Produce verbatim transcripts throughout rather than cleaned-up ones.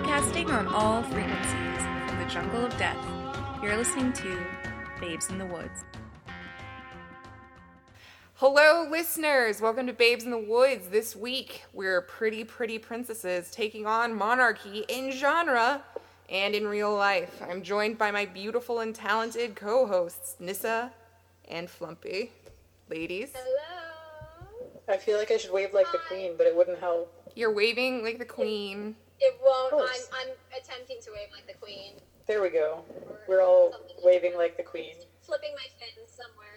Broadcasting on all frequencies from the jungle of death, you're listening to Babes in the Woods. Hello, listeners! Welcome to Babes in the Woods. This week, we're pretty, pretty princesses taking on monarchy in genre and in real life. I'm joined by my beautiful and talented co-hosts, Nissa and Flumpy. Ladies. Hello. I feel like I should wave like the queen, but it wouldn't help. You're waving like the queen. It won't. I'm, I'm attempting to wave like the queen. There we go. We're all waving like the queen. Flipping my fins somewhere.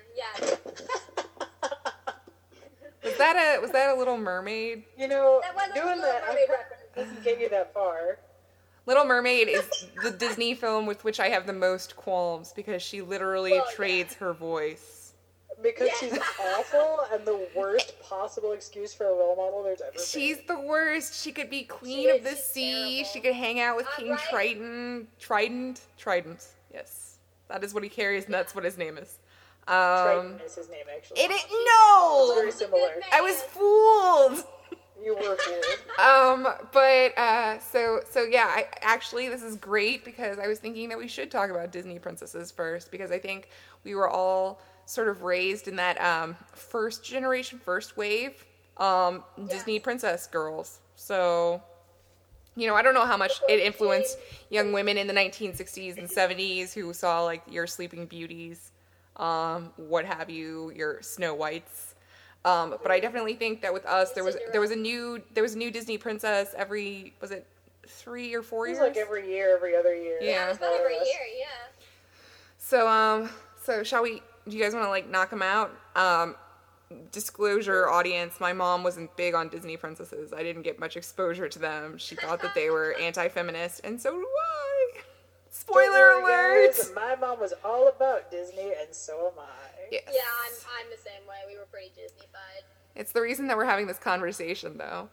Yeah. Was that a was that a Little Mermaid? You know, That was a doing Little that Mermaid I- reference. doesn't get you that far. Little Mermaid is the Disney film with which I have the most qualms because she literally Well, yeah. trades her voice. Because Yeah. she's awful and the worst possible excuse for a role model there's ever She's been. the worst. She could be queen She of is. the She's sea. terrible. She could hang out with Uh, King right? Triton. Trident? Trident. Yes. That is what he carries, and that's what his name is. Triton Um, is his name, actually. it, it It's no! very similar. I was fooled! You were fooled. Um, but, uh, so, so yeah, I, actually, this is great because I was thinking that we should talk about Disney princesses first because I think we were all sort of raised in that, um, first generation, first wave, um, Disney princess girls. So, you know, I don't know how much it influenced young women in the nineteen sixties and seventies who saw, like, your Sleeping Beauties, um, what have you, your Snow Whites. Um, but I definitely think that with us, there was there was a new there was a new Disney princess every was it three or four It was years? like every year, every other year. Yeah. It's about every year, yeah. So um so shall we? Do you guys want to like knock them out? Um, disclosure, audience. My mom wasn't big on Disney princesses. I didn't get much exposure to them. She thought that they were anti-feminist, and so do I. Spoiler Don't worry, alert! guys, my mom was all about Disney, and so am I. Yes. Yeah, I'm, I'm the same way. We were pretty Disney-fied. It's the reason that we're having this conversation, though.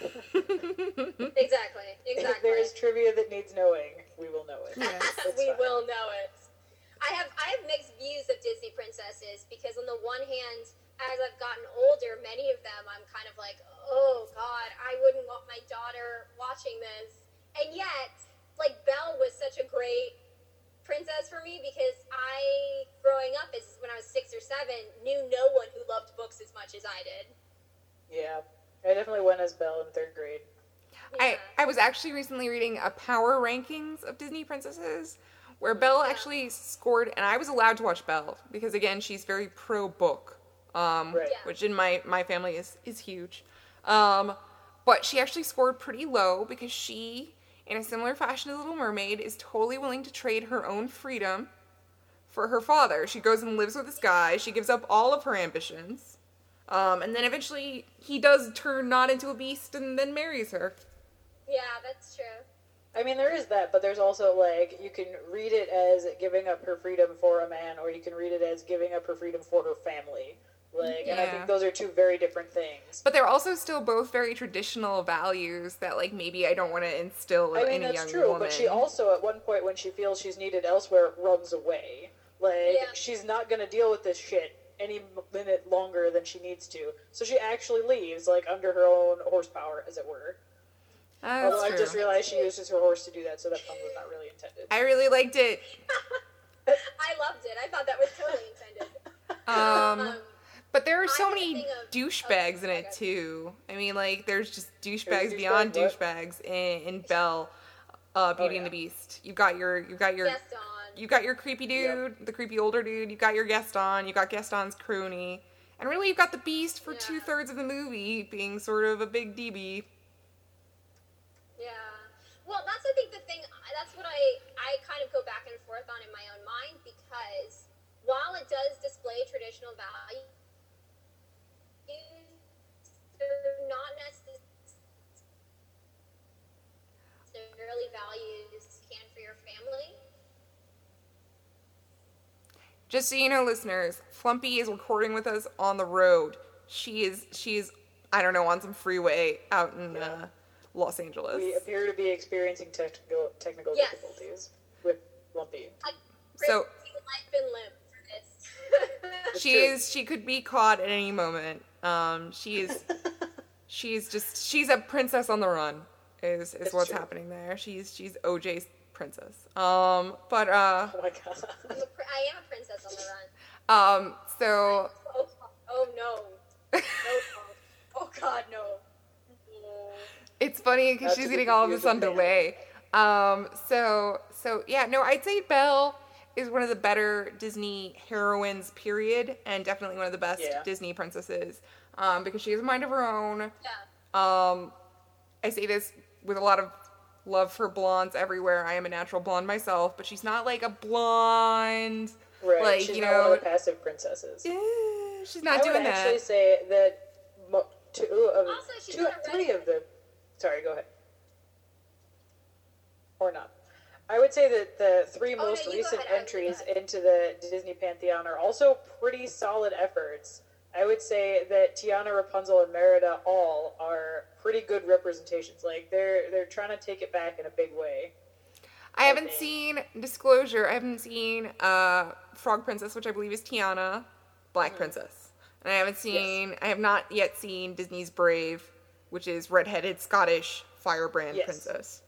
Exactly, If exactly. there is trivia that needs knowing, we will know it. Yes. It's we fine. will know it. I have I have mixed views of Disney princesses because on the one hand, as I've gotten older, many of them I'm kind of like, oh God, I wouldn't want my daughter watching this. And yet, like Belle was such a great princess for me because I, growing up as when I was six or seven, knew no one who loved books as much as I did. Yeah. I definitely went as Belle in third grade. I, I was actually recently reading a power rankings of Disney princesses where Belle actually scored, and I was allowed to watch Belle because, again, she's very pro-book, um, Right. Yeah. which in my, my family is, is huge. Um, but she actually scored pretty low because she, in a similar fashion to Little Mermaid, is totally willing to trade her own freedom for her father. She goes and lives with this guy. She gives up all of her ambitions. Um, and then eventually he does turn not into a beast and then marries her. Yeah, that's true. I mean, there is that, but there's also, like, you can read it as giving up her freedom for a man, or you can read it as giving up her freedom for her family. Like, and I Yeah. think those are two very different things. But they're also still both very traditional values that, like, maybe I don't want to instill in I mean, any that's young true, woman. but she also, at one point, when she feels she's needed elsewhere, runs away. Like, Yeah. she's not gonna deal with this shit any minute longer than she needs to. So she actually leaves, like, under her own horsepower, as it were. Ah, Although that's I true. just realized she uses her horse to do that, so that pun was not really intended. I really liked it. I loved it. I thought that was totally intended. Um, but there are so I had a many thing of- douchebags in oh, it, okay. too. I mean, like, there's just douchebags There's beyond douchebag what? douchebags in, in Belle, uh, Beauty and yeah. the Beast. You've got your, you've got your, Gaston. you got your creepy dude, the creepy older dude. You got your Gaston. You got Gaston's crony. And really, you've got the Beast for Yeah. two-thirds of the movie being sort of a big D B. Yeah. Well, that's I think the thing. That's what I I kind of go back and forth on in my own mind because while it does display traditional values, they're not necessarily values you can for your family. Just so you know, listeners, Flumpy is recording with us on the road. She is, she is, I don't know, on some freeway out in uh, Los Angeles. We appear to be experiencing technical technical Yes. difficulties with Lumpy. Like, So- life and limb for this. She true. is, she could be caught at any moment. Um, she is, she's just, she's a princess on the run. is is It's what's true. happening there. She's she's O J's princess. Um, but uh, Oh my god. I'm a pr- I am a princess on the run. um, so Oh, oh no. No, Tom. Oh god, no. No. it's funny because Not she's to getting be all of this on confused with delay. Um, so so yeah, no, I'd say Belle is one of the better Disney heroines, period, and definitely one of the best Yeah. Disney princesses. Um, because she has a mind of her own. Yeah. Um, I say this with a lot of love for blondes everywhere. I am a natural blonde myself, but she's not like a blonde, Right. like, She's you not know, one of the passive princesses. eh, she's not I doing would actually that. say that mo- two of Also, she's two, not a three redhead. of the. Sorry, go ahead. Or not. I would say that the three Oh, no, most you go recent ahead, Ashley, entries go ahead. into the Disney pantheon are also pretty solid efforts. I would say that Tiana, Rapunzel, and Merida all are pretty good representations. Like they're they're trying to take it back in a big way. I haven't think. seen, disclosure, I haven't seen uh, Frog Princess, which I believe is Tiana, Black Princess. And I haven't seen, I have not yet seen Disney's Brave, which is redheaded Scottish firebrand Yes. princess.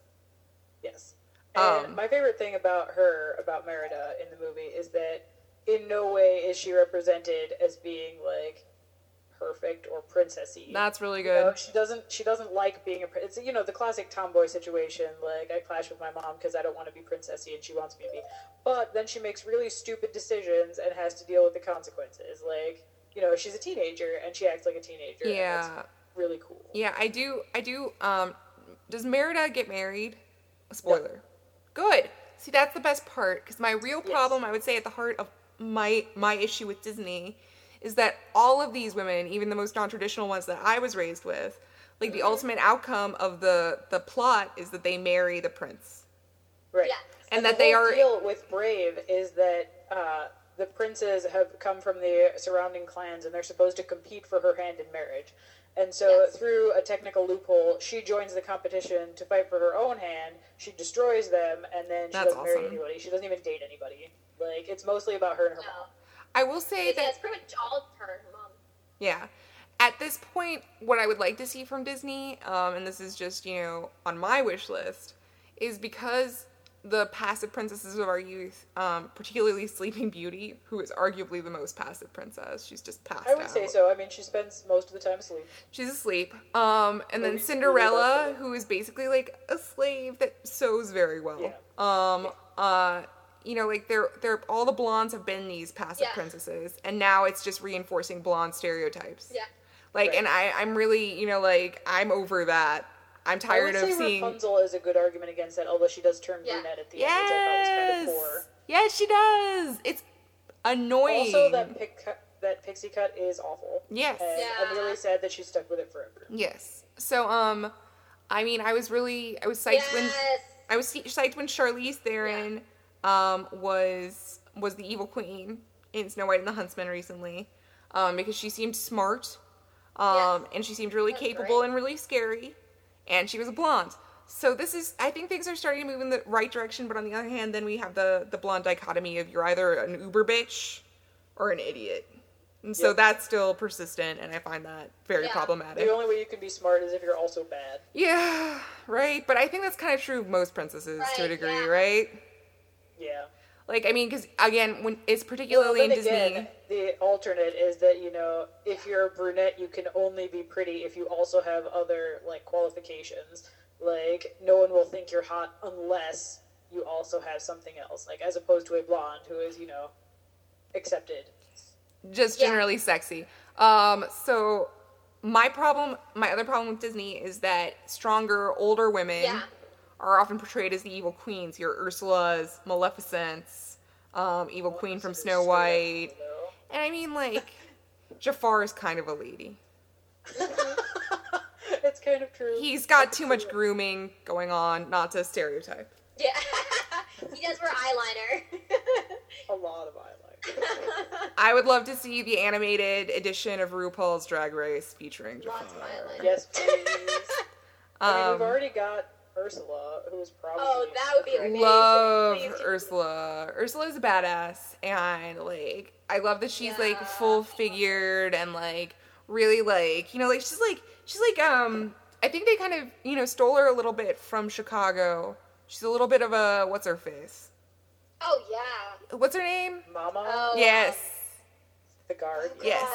Yes. And Um, my favorite thing about her, about Merida in the movie, is that in no way is she represented as being like perfect or princessy. That's really You know, good. she doesn't. She doesn't like being a. prin- It's you know the classic tomboy situation. Like I clash with my mom because I don't want to be princessy and she wants me to be. But then she makes really stupid decisions and has to deal with the consequences. Like you know she's a teenager and she acts like a teenager. and Yeah. that's really cool. Yeah, I do, I do, um, does Merida get married? A spoiler. Good. See, that's the best part, because my real Yes. problem, I would say, at the heart of my my issue with Disney is that all of these women, even the most non-traditional ones that I was raised with, like the ultimate outcome of the the plot is that they marry the prince. Right. Yes. And the that they whole are- deal with Brave is that uh, the princes have come from the surrounding clans and they're supposed to compete for her hand in marriage. And so, Yes. through a technical loophole, she joins the competition to fight for her own hand. She destroys them, and then she That's doesn't marry awesome. anybody. She doesn't even date anybody. Like it's mostly about her and her No. mom. I will say It's, yeah, that it's pretty much all her and her mom. yeah. At this point, what I would like to see from Disney, um, and this is just, you know, on my wish list, is because the passive princesses of our youth, um, particularly Sleeping Beauty, who is arguably the most passive princess, she's just passed I would out. say so. I mean, she spends most of the time asleep. She's asleep. Um, and then Movie's Cinderella, really who is basically like a slave that sews very well. Yeah. Um, uh, you know, like they're they're all the blondes have been these passive Yeah. princesses, and now it's just reinforcing blonde stereotypes. Yeah. Like, Right. and I, I'm really, you know, like, I'm over that. I'm tired I of would say seeing. Rapunzel is a good argument against that, although she does turn Yeah. brunette at the end, which I thought was kind Yes! of poor. Yes, she does! It's annoying. Also, that pic cut, that pixie cut is awful. Yes. And Yeah. I'm really sad that she stuck with it forever. Yes. So, um, I mean, I was really, I was psyched when, Yes. I was psyched when Charlize Theron, um, was, was the evil queen in Snow White and the Huntsman recently, um, because she seemed smart, um, Yes. and she seemed really That's capable great. and really scary, and she was a blonde. So this is, I think things are starting to move in the right direction, but on the other hand, then we have the, the blonde dichotomy of you're either an uber bitch or an idiot. And so Yep. that's still persistent, and I find that very Yeah. problematic. The only way you can be smart is if you're also bad. Yeah, right. But I think that's kind of true of most princesses to a Right, degree, yeah. right? Yeah. Like, I mean, because again, when it's Well, particularly then in Disney, again, the alternate is that, you know, if you're a brunette, you can only be pretty if you also have other, like, qualifications. Like, no one will think you're hot unless you also have something else. Like, as opposed to a blonde who is, you know, accepted. just Yeah. generally sexy. Um, so my problem, my other problem with Disney is that stronger, older women Yeah. are often portrayed as the evil queens. Your Ursulas, Maleficents, um, evil queen from Considered Snow straight up, White, you know? and I mean, like, Jafar is kind of a lady. It's kind of true. He's got too much grooming going on, not to stereotype. Yeah. He does wear eyeliner. A lot of eyeliner. I would love to see the animated edition of RuPaul's Drag Race featuring Jafar. Lots of eyeliner. Yes, please. I mean, Um, we've already got Ursula, who's probably... Oh, that would be amazing. love Please do. Ursula. Ursula's a badass, and like I love that she's like Yeah. full figured and like really like you know like she's like she's like um I think they kind of, you know, stole her a little bit from Chicago. She's a little bit of a, what's her face? Oh, yeah. What's her name? Mama? Oh, Yes. The guard? Oh, Yes.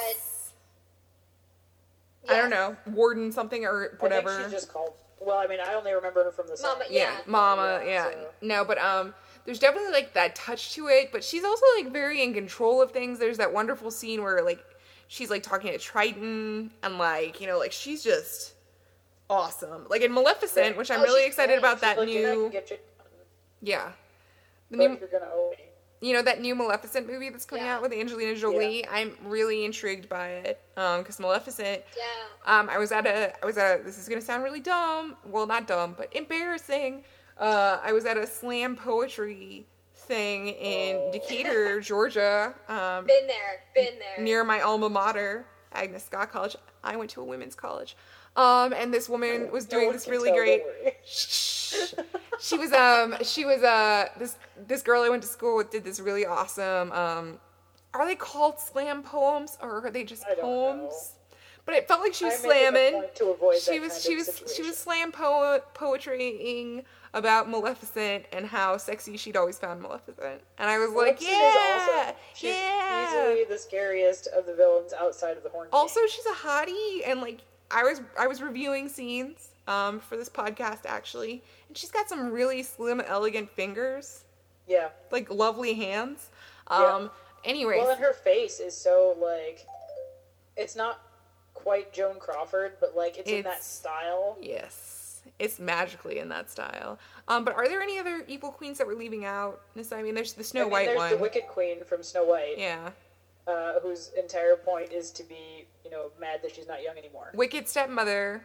God. I don't know, Warden something or whatever. I think she's just called... Well, I mean, I only remember her from the song. Mama, yeah, Yeah. Mama, Yeah, yeah. so- No, but um, there's definitely like that touch to it, but she's also like very in control of things. There's that wonderful scene where like she's like talking to Triton and like, you know, like she's just awesome. Like in Maleficent, Right. which I'm Oh, really she's excited great. about She's that like, "You know, I new, can get you done, yeah. The but new, you're gonna owe me." you know, that new Maleficent movie that's coming Yeah. out with Angelina Jolie. I'm really intrigued by it. Um, because Maleficent, Yeah. Um, I was at a, I was at a, this is gonna sound really dumb, well, not dumb, but embarrassing. Uh, I was at a slam poetry thing in Oh. Decatur, Georgia, um, Been there. Been there. near my alma mater, Agnes Scott College. I went to a women's college. Um, and this woman was No doing one this can really tell, great, don't worry. Shh. She was, um, she was, uh, this, this girl I went to school with did this really awesome, um, are they called slam poems or are they just I don't poems? know. But it felt like she was I make it a slamming. point to avoid She that was kind she of was she situation. was slam po- poetrying about Maleficent and how sexy she'd always found Maleficent. And I was like, Maleficent is yeah, awesome. She's yeah. easily the scariest of the villains outside of the Horn King. Also, she's a hottie, and like I was I was reviewing scenes um for this podcast actually, and she's got some really slim, elegant fingers, yeah. like lovely hands. Um, Yeah. anyways, Well, and her face is so like, it's not quite Joan Crawford, but like it's, in that It's- style. yes, it's magically in that style. Um, but are there any other evil queens that we're leaving out? Nissa? I mean, there's the Snow I mean, White there's one. the Wicked Queen from Snow White, Yeah. uh, whose entire point is to be, you know, mad that she's not young anymore. Wicked stepmother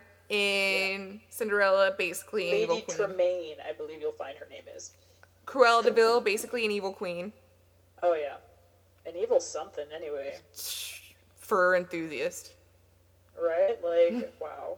in Cinderella, basically an evil Lady queen. Tremaine, I believe you'll find her name is. Cruella de Vil, basically an evil queen. Oh yeah, an evil something anyway, Fur enthusiast. right? Like wow.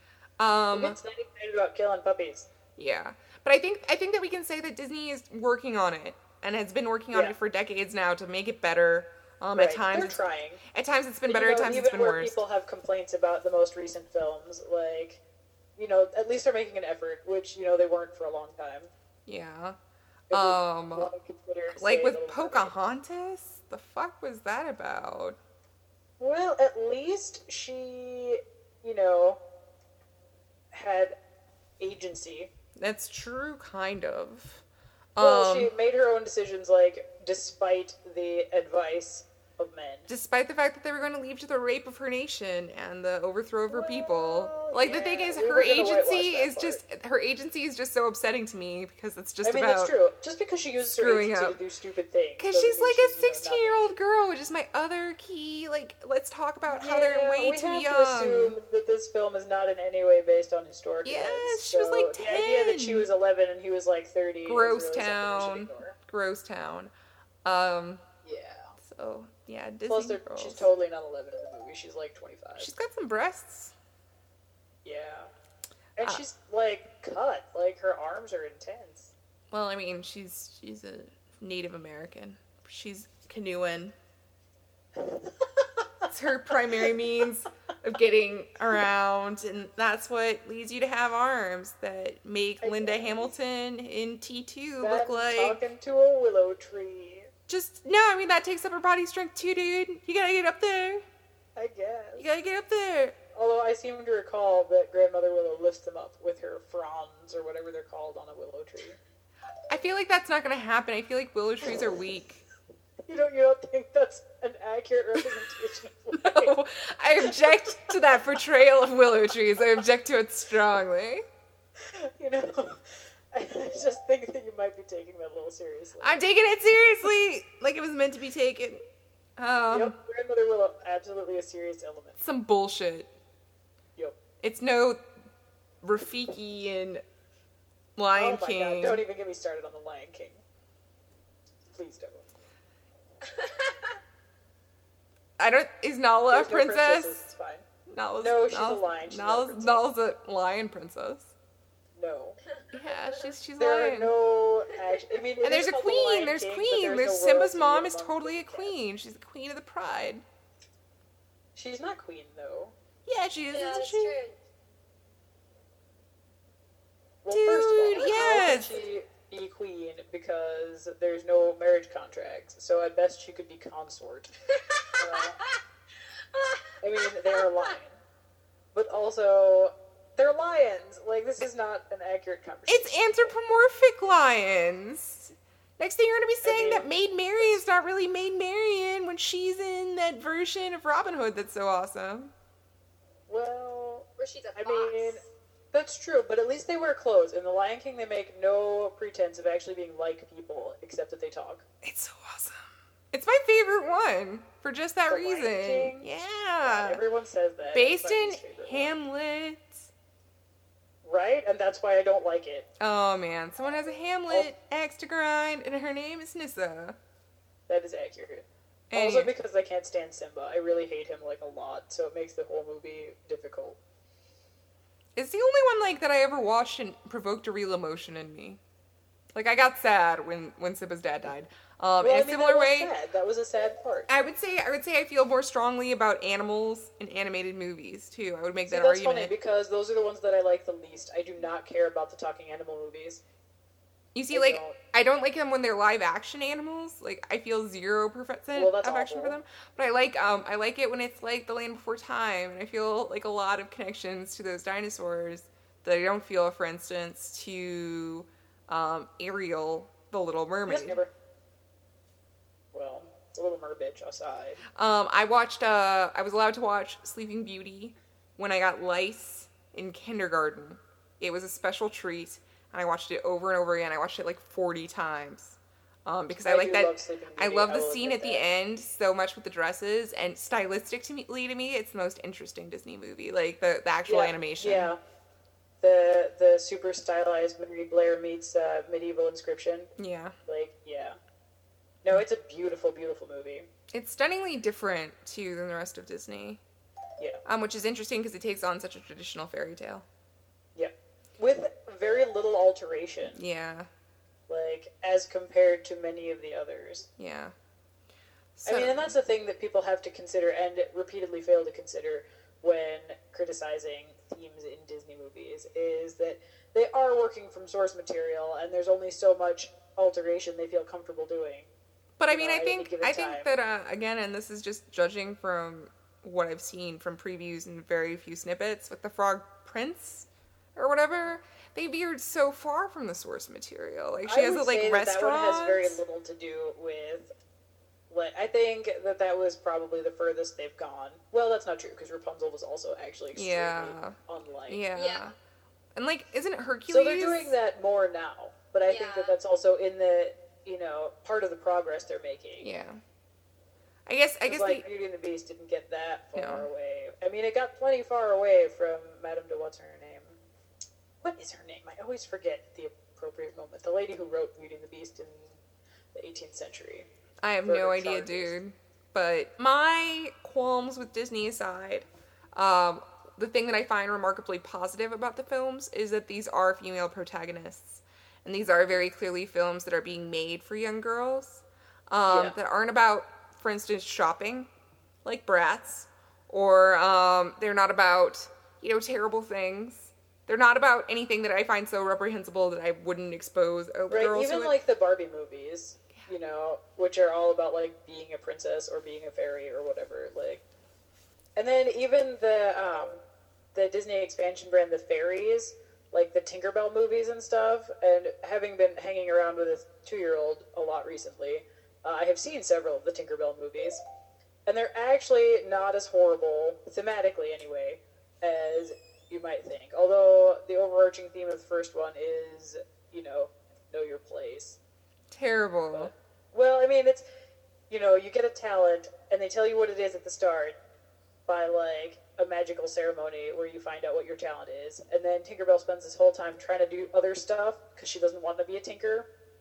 Um, Who gets that excited about killing puppies? yeah. But I think I think that we can say that Disney is working on it and has been working on Yeah. it for decades now to make it better. Um, Right, at times, they're it's, trying. at times it's been But, better. you At know, times even it's been where worse. people have complaints about the most recent films, like, you know, at least they're making an effort, which, you know, they weren't for a long time. Yeah. If we Um, want to consider, like say, with Little Mermaid. Pocahontas, the fuck was that about? Well, at least she, you know, had agency. That's true, kind of. Well, Um, she made her own decisions, like, despite the advice of men. despite the fact that they were going to lead to the rape of her nation and the overthrow of her people. Well, Like the yeah, thing is, we her were gonna whitewash agency that is part. just her agency is just so upsetting to me because it's just I mean, about that's true. Just because she uses her screwing agency up. to do stupid things. because doesn't she's mean like a you know, sixteen-year-old girl, which is my other key. Like, let's talk about how they're Yeah, way we too have young. to assume that this film is not in any way based on historic Yes, events. she was, so like, the idea that she ten. was eleven and he was like thirty. is Gross really something we town, should ignore. gross town. Um, Yeah. so yeah, Disney Plus, they're- girls. she's totally not eleven in the movie. She's like twenty-five. She's got some breasts. Yeah. And Uh, she's like cut. Like her arms are intense. Well, I mean, she's she's a Native American. She's canoeing. It's her primary means of getting around, and that's what leads you to have arms that make I Linda guess. Hamilton in T two That look and like talking to a willow tree. just no. I mean, that takes up her body strength too, dude. You gotta get up there. I guess. You gotta get up there. Although I seem to recall that Grandmother Willow lifts them up with her fronds or whatever they're called on a willow tree. I feel like that's not gonna happen. I feel like willow trees are weak. You don't you don't think that's an accurate representation of life? No, I object to that portrayal of willow trees. I object to it strongly. You know, I just think that you might be taking that a little seriously. I'm taking it seriously, like it was meant to be taken. Um, Yep, Grandmother Willow, absolutely a serious element. some bullshit. Yep. It's no Rafiki in Lion oh my King. God, don't even get me started on the Lion King. Please don't. I don't. Is Nala a There's no princess? princesses, it's fine. Nala's, No, she's a Nala's, lion, she's not a Nala's, princess. Nala's a lion princess. No. Yeah, she's she's There lion. are no action. I mean, it and there's is a called The queen. Lion There's King, but queen. There's, There's no Simba's royalty mom is among totally a the cast. queen. She's the queen of the pride. She's not queen though. Yeah, she is. Yeah, Isn't that's she? true. because there's no marriage contract, so at best she could be consort. uh, I mean, they're lion. But also, they're lions. Like, this is not an accurate conversation. It's anthropomorphic lions. Next thing you're going to be saying I mean, that Maid Mary is not really Maid Marian when she's in that version of Robin Hood that's so awesome. Well, where she's a fox. I mean, that's true, but at least they wear clothes. In The Lion King, they make no pretense of actually being like people, except that they talk. It's so awesome. It's my favorite one for just that the reason. Lion King? Yeah. God, everyone says that. Based in Hamlet. Right? And that's why I don't like it. Oh, man. Someone has a Hamlet oh. axe to grind, and her name is Nissa. That is accurate. And also because I can't stand Simba. I really hate him, like, a lot, so it makes the whole movie difficult. It's the only one, like, that I ever watched and provoked a real emotion in me. Like, I got sad when, when Simba's dad died. Um, well, in a I mean, similar that was way, sad. That was a sad part. I would say I would say I feel more strongly about animals in animated movies too. I would make See, that that's argument. funny because those are the ones that I like the least. I do not care about the talking animal movies. You see, I like don't. I don't like them when they're live action animals. Like I feel zero percent Well, that's affection for awful. them. But I like um I like it when it's like The Land Before Time, and I feel like a lot of connections to those dinosaurs that I don't feel, for instance, to um, Ariel, the Little Mermaid. Yes, never. Well, it's a Little Mermaid aside. Um, I watched, uh, I was allowed to watch Sleeping Beauty when I got lice in kindergarten. It was a special treat, and I watched it over and over again. I watched it like forty times. Um, because I, I like do that, love Sleeping I Beauty. love I the will scene admit at the that. end so much with the dresses, and stylistically to me, it's the most interesting Disney movie. Like, the, the actual Yeah, animation. Yeah. The the super stylized Mary Blair meets uh, medieval inscription. Yeah. Like, yeah. No, it's a beautiful, beautiful movie. It's stunningly different, too, than the rest of Disney. Yeah. Um, which is interesting because it takes on such a traditional fairy tale. Yeah. With very little alteration. Yeah. Like, as compared to many of the others. Yeah. I mean, and that's the thing that people have to consider and repeatedly fail to consider when criticizing themes in Disney movies, is that they are working from source material and there's only so much alteration they feel comfortable doing. But I you mean, know, I at any think given I think time. that uh, again, and this is just judging from what I've seen from previews and very few snippets with the Frog Prince or whatever, they veered so far from the source material. Like she I has would a like say that restaurant. that one has very little to do with. Like, I think that that was probably the furthest they've gone. Well, that's not true because Rapunzel was also actually extremely Yeah. unlike. Yeah. Yeah. And like, isn't it Hercules? So they're doing that more now, but I think Yeah. that that's also in the you know part of the progress they're making. Yeah. I guess I 'Cause, guess like the, Beauty and the Beast didn't get that far No. away. I mean, it got plenty far away from Madame de what's her name? What is her name? I always forget the appropriate moment. The lady who wrote Beauty and the Beast in the eighteenth century. I have for no her idea, charges. dude. But my qualms with Disney aside, um, the thing that I find remarkably positive about the films is that these are female protagonists. And these are very clearly films that are being made for young girls. Um, Yeah. that aren't about, for instance, shopping, like Bratz. Or um, they're not about, you know, terrible things. They're not about anything that I find so reprehensible that I wouldn't expose a Right, girl even to it. like the Barbie movies, you know, which are all about like being a princess or being a fairy or whatever. Like, and then even the um, the Disney expansion brand, the fairies, like the Tinkerbell movies and stuff. And having been hanging around with a two-year-old a lot recently, uh, I have seen several of the Tinkerbell movies, and they're actually not as horrible thematically, anyway, as you might think. Although the overarching theme of the first one is, you know, know your place. Terrible. Well, I mean, it's, you know, you get a talent, and they tell you what it is at the start by, like, a magical ceremony where you find out what your talent is. And then Tinkerbell spends this whole time trying to do other stuff because she doesn't want to be a tinker.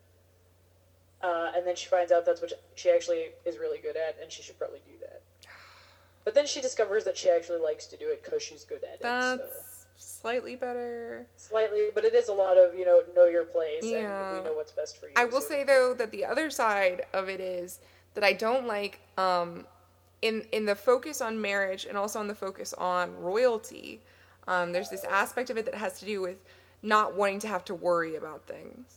Uh, and then she finds out that's what she actually is really good at, and she should probably do that. But then she discovers that she actually likes to do it because she's good at it. That's So. slightly better. Slightly, but it is a lot of, you know, know your place, Yeah. and we know what's best for you. I will so- say though that the other side of it is that I don't like um, in in the focus on marriage and also on the focus on royalty. Um, there's this aspect of it that has to do with not wanting to have to worry about things.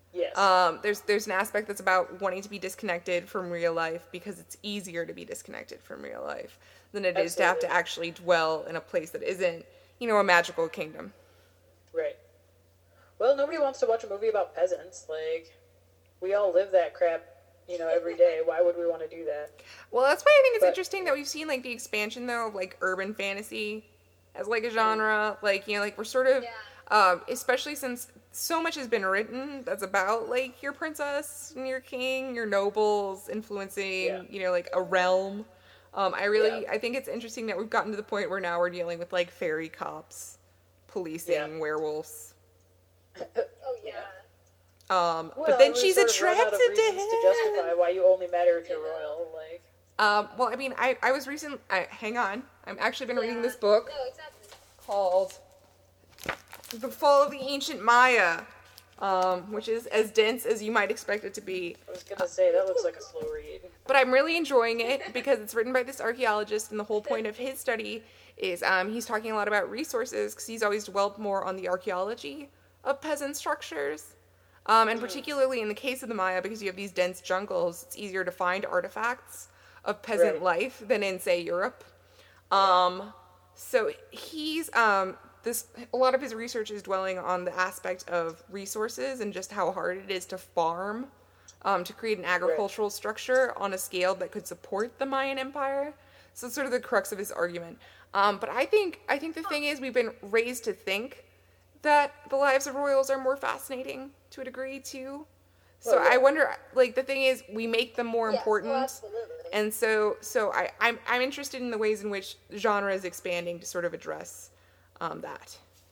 Yes. Um, there's there's an aspect that's about wanting to be disconnected from real life because it's easier to be disconnected from real life than it is to have to Absolutely. actually dwell in a place that isn't, you know, a magical kingdom. Right. Well, nobody wants to watch a movie about peasants. Like, we all live that crap, you know, every day. Why would we want to do that? Well, that's why I think it's But- interesting that we've seen like the expansion though of like urban fantasy as like a genre. Like, you know, like we're sort of, Yeah. um, especially since so much has been written that's about like your princess and your king, your nobles influencing, Yeah. you know, like a realm. Um, I really, Yeah. I think it's interesting that we've gotten to the point where now we're dealing with like fairy cops, policing Yeah. werewolves. Oh yeah. Um, Well, but then we she's sort of run out of attracted to reasons him. to justify why you only matter if you're royal. Like, Um, well, I mean, I, I was recent. I, hang on, I've actually been reading Yeah. this book No, exactly. called "The Fall of the Ancient Maya," um, which is as dense as you might expect it to be. I was gonna say that looks like a slow read. But I'm really enjoying it because it's written by this archaeologist, and the whole point of his study is um, he's talking a lot about resources because he's always dwelt more on the archaeology of peasant structures. Um, and particularly in the case of the Maya, because you have these dense jungles, it's easier to find artifacts of peasant Right. life than in, say, Europe. Um, so he's um, this. A lot of his research is dwelling on the aspect of resources and just how hard it is to farm, um, to create an agricultural structure on a scale that could support the Mayan Empire. So it's sort of the crux of his argument. Um, but I think I think the thing is we've been raised to think that the lives of royals are more fascinating to a degree too. So Well, yeah. I wonder, like the thing is, we make them more Yes, oh, important, absolutely. and so so I I'm I'm interested in the ways in which genre is expanding to sort of address um, that.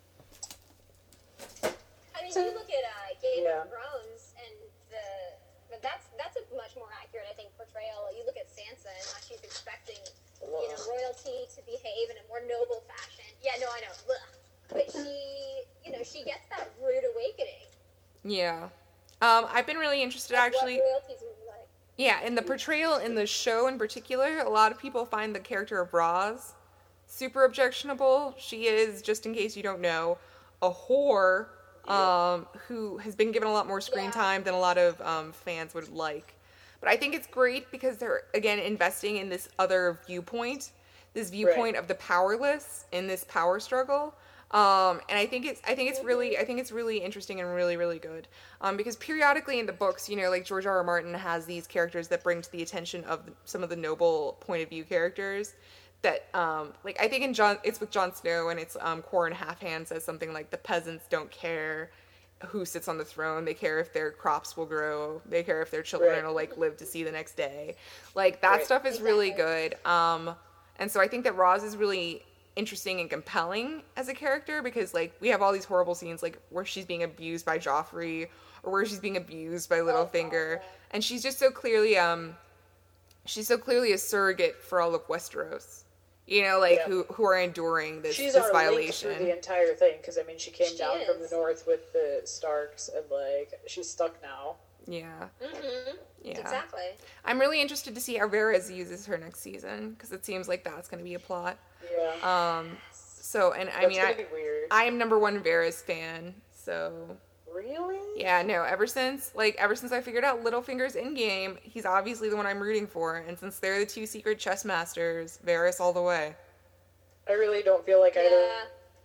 I mean, you look at uh, Game Yeah. of Thrones, and the but that's that's a much more accurate, I think, portrayal. You look at Sansa and how she's expecting, you know, royalty to behave in a more noble fashion. Yeah, no, I know. Ugh. But she, you know, she gets that rude awakening. Yeah, um, I've been really interested of actually. What royalty's really like. Yeah, in the portrayal in the show in particular, a lot of people find the character of Roz super objectionable. She is, just in case you don't know, a whore um, who has been given a lot more screen Yeah. time than a lot of um, fans would like. But I think it's great because they're, again, investing in this other viewpoint, this viewpoint Right. of the powerless in this power struggle. Um, and I think it's, I think it's really, I think it's really interesting and really, really good. Um, because periodically in the books, you know, like George R. R. Martin has these characters that bring to the attention of some of the noble point of view characters that, um, like I think in John, it's with Jon Snow and it's, um, Quarren Halfhand says something like the peasants don't care who sits on the throne. They care if their crops will grow. They care if their children Right. will like live to see the next day. Like that Right. stuff is really Exactly. good. Um, and so I think that Roz is really interesting and compelling as a character because like we have all these horrible scenes like where she's being abused by Joffrey or where she's being abused by Littlefinger, God, yeah. and she's just so clearly um she's so clearly a surrogate for all of Westeros. You know, like Yeah. who who are enduring this She's this our link through violation. the entire thing because I mean she came She down from the is. north with the Starks and like she's stuck now. Yeah. Mm-hmm. Yeah. Exactly. I'm really interested to see how Varys uses her next season because it seems like that's going to be a plot. Yeah, Um, so and I that's mean gonna I be weird. I am number one Varys fan. So really? yeah, no. Ever since like ever since I figured out Littlefinger's in game, he's obviously the one I'm rooting for. And since they're the two secret chess masters, Varys all the way. I really don't feel like either. Yeah.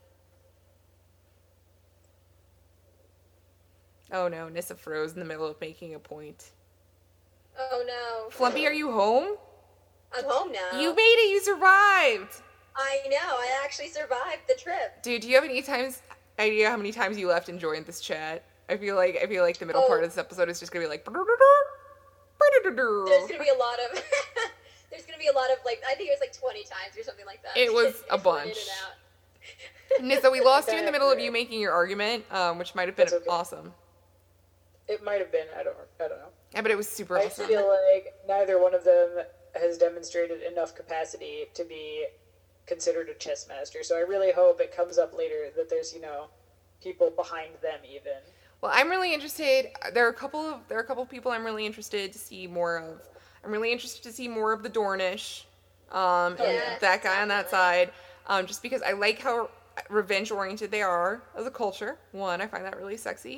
Oh no, Nissa froze in the middle of making a point. Oh no. Flumpy, are you home? I'm home now. You made it. You survived. I know. I actually survived the trip. Dude, do you have any times idea how many times you left and joined this chat? I feel like I feel like the middle Oh. part of this episode is just gonna be like. There's gonna be a lot of. There's gonna be a lot of like. I think it was like twenty times or something like that. It was a It went bunch. in and out. Nissa, we lost you in the Okay, middle of great. you making your argument, um, which might have been That's okay. awesome. It might have been. I don't. I don't know. Yeah, but it was super I awesome. feel like neither one of them has demonstrated enough capacity to be considered a chess master. So I really hope it comes up later that there's, you know, people behind them even. Well, I'm really interested. There are a couple of there are a couple of people I'm really interested to see more of. I'm really interested to see more of the Dornish, um, and Yes, that guy on that definitely. side, um, just because I like how revenge oriented they are as a culture. One, I find that really sexy.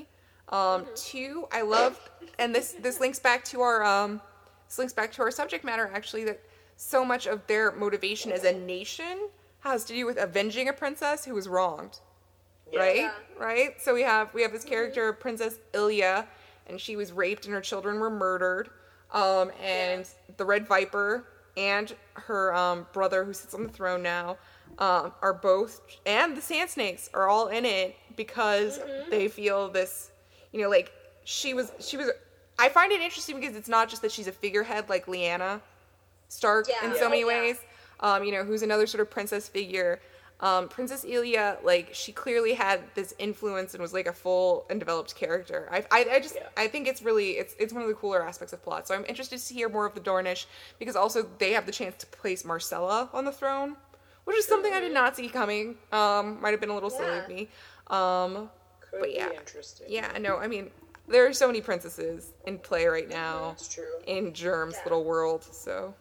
Um, two, I love, and this this links back to our um, this links back to our subject matter actually, that so much of their motivation as a nation has to do with avenging a princess who was wronged, Yeah. right? Yeah. Right. So we have we have this character, Princess Ilya, and she was raped and her children were murdered. Um, and the Red Viper and her um, brother, who sits on the throne now, um, are both, and the Sand Snakes are all in it because they feel this, you know, like she was, she was. I find it interesting because it's not just that she's a figurehead like Lyanna Stark Yeah. in so Yeah. many Yeah. ways, um, you know, who's another sort of princess figure. Um, Princess Ilya, like, she clearly had this influence and was like a full and developed character. I, I, I just, Yeah. I think it's really, it's, it's one of the cooler aspects of plot. So I'm interested to hear more of the Dornish because also they have the chance to place Marcella on the throne, which is something I did not see coming. Um, might have been a little silly of Yeah. me. Um, Could but yeah, be interesting. yeah, no, I mean, there are so many princesses in play right now That's true. in Germ's Yeah. little world. So,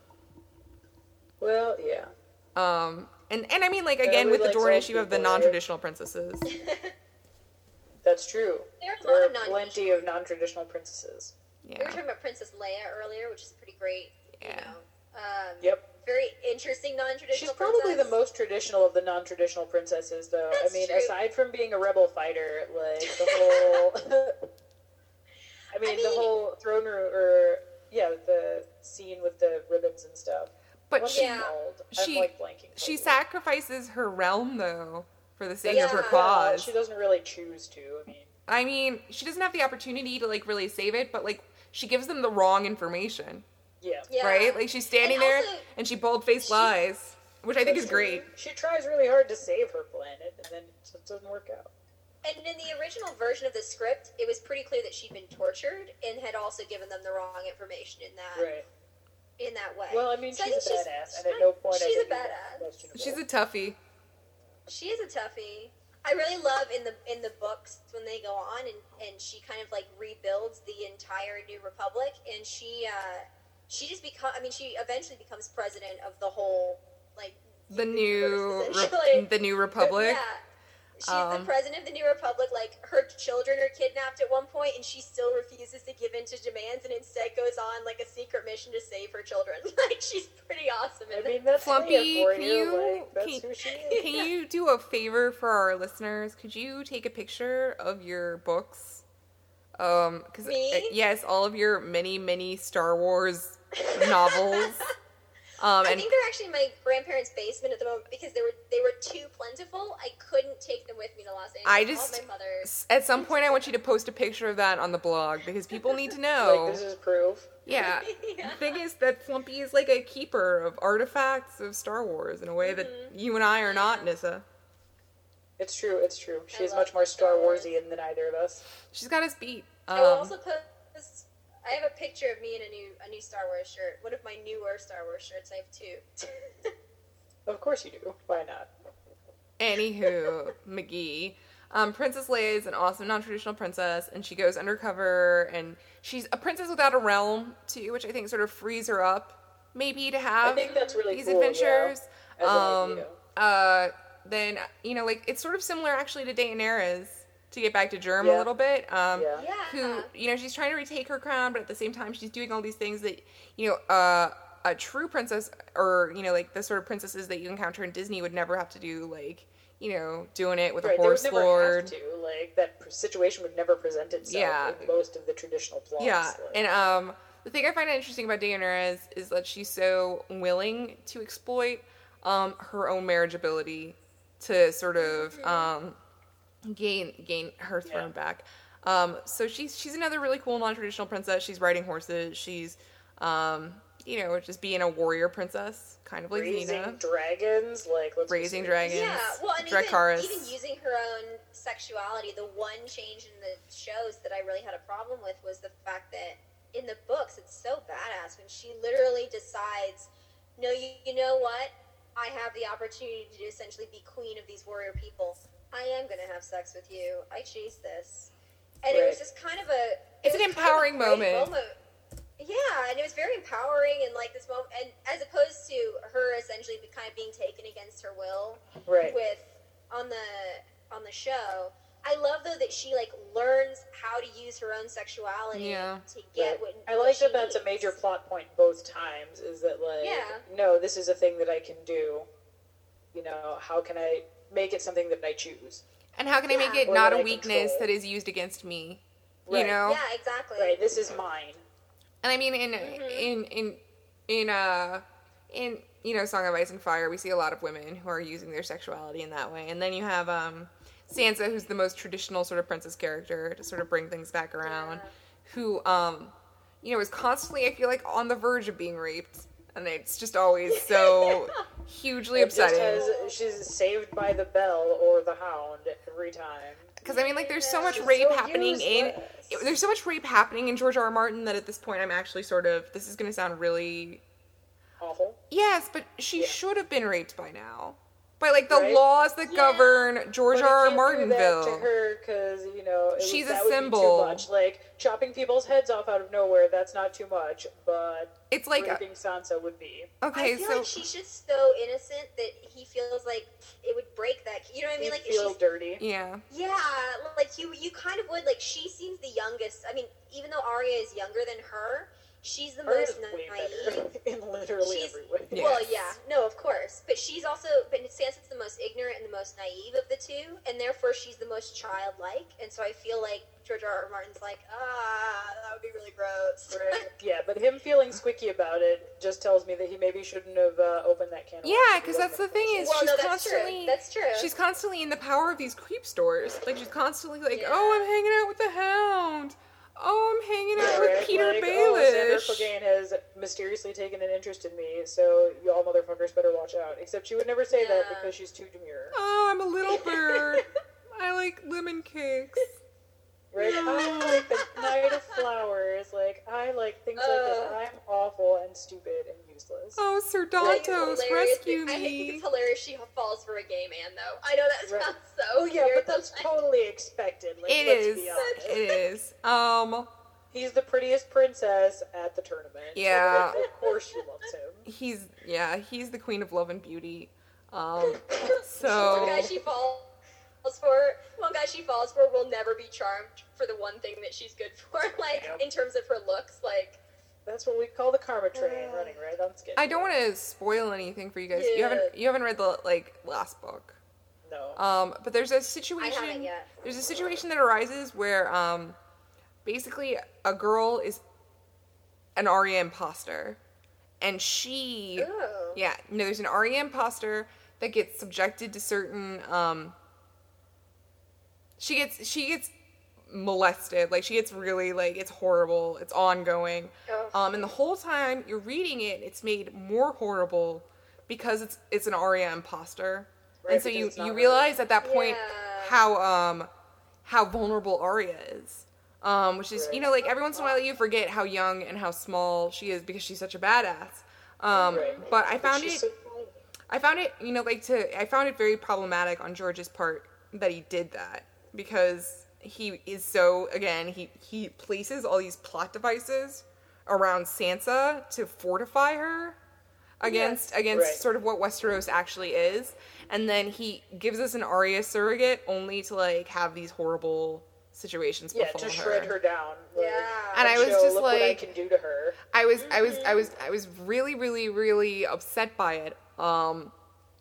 Well, yeah. um, and and I mean, like again, we with the like Dornish, some you have the people, right? non-traditional princesses. That's true. There are a There lot are of non plenty of non-traditional princesses. We were Yeah, talking about Princess Leia earlier, which is pretty great. Yeah. You know, um, Yep. very interesting non-traditional. She's probably princess. the most traditional of the non-traditional princesses, though. That's I mean, true. aside from being a rebel fighter, like the whole. I mean, the mean- whole throne room, or yeah, the scene with the ribbons and stuff. but What's she it Yeah. called? she- I'm like blanking. she totally. sacrifices her realm though for the sake Yeah. of her Well, Well, cause. she doesn't really choose to. I mean, I mean, she doesn't have the opportunity to like really save it, but like she gives them the wrong information, yeah. Yeah. right? Like she's standing And there also, and she bold-faced she- lies, which I think That's is great. true. She tries really hard to save her planet, and then it just doesn't work out. And in the original version of the script, it was pretty clear that she'd been tortured and had also given them the wrong information in that Right. in that way. Well, I mean, So I she's a think badass, and at no point I she's a think it's badass. questionable. She's a toughie. She is a toughie. I really love in the in the books when they go on and, and she kind of like rebuilds the entire New Republic, and she uh, she just become I mean she eventually becomes president of the whole like The new universe, Re- essentially. the new Republic. Yeah. She's Um, the president of the New Republic. Like, her children are kidnapped at one point, and she still refuses to give in to demands, and instead goes on like a secret mission to save her children. Like, she's pretty awesome. In I mean, that's Flumpy, Leia for can you. you- Like, that's can- who she is. Can you do a favor for our listeners? Could you take a picture of your books? Um, because Me? yes, all of your many, many Star Wars novels. Um, I and think they're actually in my grandparents' basement at the moment because they were they were too plentiful. I couldn't take them with me to Los Angeles. I All just my mother's. at some point I want you to post a picture of that on the blog because people need to know. Like, this is proof. Yeah. Yeah. The thing is that Flumpy is like a keeper of artifacts of Star Wars in a way that Mm-hmm. you and I are not, Nissa. It's true, it's true. She's love much more Star Star Wars. Warsian than either of us. She's got us beat. I will Um, also post. I have a picture of me in a new a new Star Wars shirt. One of my newer Star Wars shirts. I have two. Of course you do. Why not? Anywho, McGee. Um, Princess Leia is an awesome non-traditional princess, and she goes undercover, and she's a princess without a realm, too, which I think sort of frees her up, maybe, to have I think that's really these cool, yeah, adventures. as an um, idea. uh, then, you know, like, it's sort of similar, actually, to Daenerys, to get back to Germ a Yeah. little bit. Um, Yeah. Yeah. who, you know, she's trying to retake her crown, but at the same time, she's doing all these things that, you know, uh, a true princess, or, you know, like the sort of princesses that you encounter in Disney would never have to do, like, you know, doing it with Right, a they would horse never lord. have to. Like, that pr- situation would never present itself Yeah. in most of the traditional plots. Yeah, like- and um, the thing I find interesting about Daenerys is that she's so willing to exploit um, her own marriageability to sort of um, gain gain her throne Yeah. back. Um, so she's she's another really cool non-traditional princess. She's riding horses. She's um, you know, just being a warrior princess, kind of like raising Xena. dragons, like, let's be Raising serious. dragons. Yeah, well, and even, Dracarys. even using her own sexuality, the one change in the shows that I really had a problem with was the fact that in the books it's so badass when she literally decides, no, you, you know what? I have the opportunity to essentially be queen of these warrior people. I am going to have sex with you. I chase this. And it was Right. just kind of a... It's it an was kind of a empowering great moment. Yeah, and it was very empowering, and like this moment, and as opposed to her essentially be kind of being taken against her will, Right. with on the on the show. I love though that she like learns how to use her own sexuality Yeah. to get Right. what I what like she that that's a needs. major plot point both times, is that, like, Yeah. no, this is a thing that I can do. You know, how can I make it something that I choose? And how can I make Yeah. it Or not that a I weakness control. that is used against me? You Right. know? Yeah, exactly. Right, this is mine. And I mean, in Mm-hmm. in in in uh in you know Song of Ice and Fire, we see a lot of women who are using their sexuality in that way. And then you have um Sansa, who's the most traditional sort of princess character to sort of bring things back around, Yeah. who um you know is constantly, I feel like, on the verge of being raped, and it's just always so hugely It just upsetting. has, she's saved by the bell or the hound every time. Because I mean, like, there's so much She's rape so happening in. useless. There's so much rape happening in George R. R. Martin that at this point I'm actually sort of. This is going to sound really. Awful. Yes, but she Yeah. should have been raped by now. By, like, the Right? laws that Yeah. govern George But you R. R. can't do that Martinville. to her because, you know, it, She's a that would be symbol. too much. Like, chopping people's heads off out of nowhere, that's not too much, but It's like. raping Sansa would be. Okay, I feel so. like she's just so innocent that he feels like it would break that. You know what I mean? You Like feel she's dirty. Yeah. yeah, like you you kind of would like. She seems the youngest. I mean, even though Arya is younger than her, she's the Arya's most way naive. better in literally She's- every way. Yeah. Well, Yes. yeah, no, of course, but she's also, but Sansa's the most ignorant and the most naive of the two, and therefore she's the most childlike. And so I feel like George R. R. Martin's like, ah, that would be really gross. Right. Yeah, but him feeling squicky about it just tells me that he maybe shouldn't have uh, opened that can of Yeah, worms if he because that's the wasn't thing a is Well, she's no, that's constantly. true. That's true. She's constantly in the power of these creep stores. Like, she's constantly like, Yeah. oh, I'm hanging out with the Hound. Oh, I'm hanging out Yeah, with right? Peter like, Baelish. Oh, Sandra Clegane has mysteriously taken an interest in me, so y'all motherfuckers better watch out. Except she would never say that Yeah. because she's too demure. Oh, I'm a little bird. I like lemon cakes. Right? I like the Night of Flowers. Like, I like things like this. Ugh. I'm awful and stupid and useless. Oh, Sir I think it's Dantos, hilarious- rescue I think me. it's hilarious she falls for a gay man, though. I know that Right. sounds so Oh, yeah, weird, but that's like- totally expected. Like, It let's is. be honest. It is. Um, He's the prettiest princess at the tournament. so, Yeah. like, of course she loves him. he's yeah, he's the queen of love and beauty. Um, One so guy she falls for, one guy she falls for will never be charmed for the one thing that she's good for, like, Yep. in terms of her looks, like, That's what we call the karma train Uh, running right on schedule. I don't want to spoil anything for you guys. You Yeah. haven't you haven't read the like last book. No. Um, but there's a I situation. haven't yet. There's a situation that arises where um, basically a girl is an Arya imposter, and she Ooh. yeah, you know, there's an Arya imposter that gets subjected to certain um. She gets she gets molested, like she gets really like it's horrible, it's ongoing. Ugh. Um, and the whole time you're reading it, it's made more horrible because it's it's an Arya imposter. Right, and so because you, it's not you her. realize at that point Yeah. how um how vulnerable Arya is. Um, which is, you know, like every once in a while you forget how young and how small she is because she's such a badass. Um, Right. but I found She's it so- I found it, you know, like to I found it very problematic on George's part that he did that because he is so again, he he places all these plot devices around Sansa to fortify her against against Right. sort of what Westeros actually is, and then he gives us an Arya surrogate only to like have these horrible situations Yeah, befall to shred her down. Like, Yeah. And I was show, just look what I like- can do to her. I was I was I was I was really really really upset by it. Um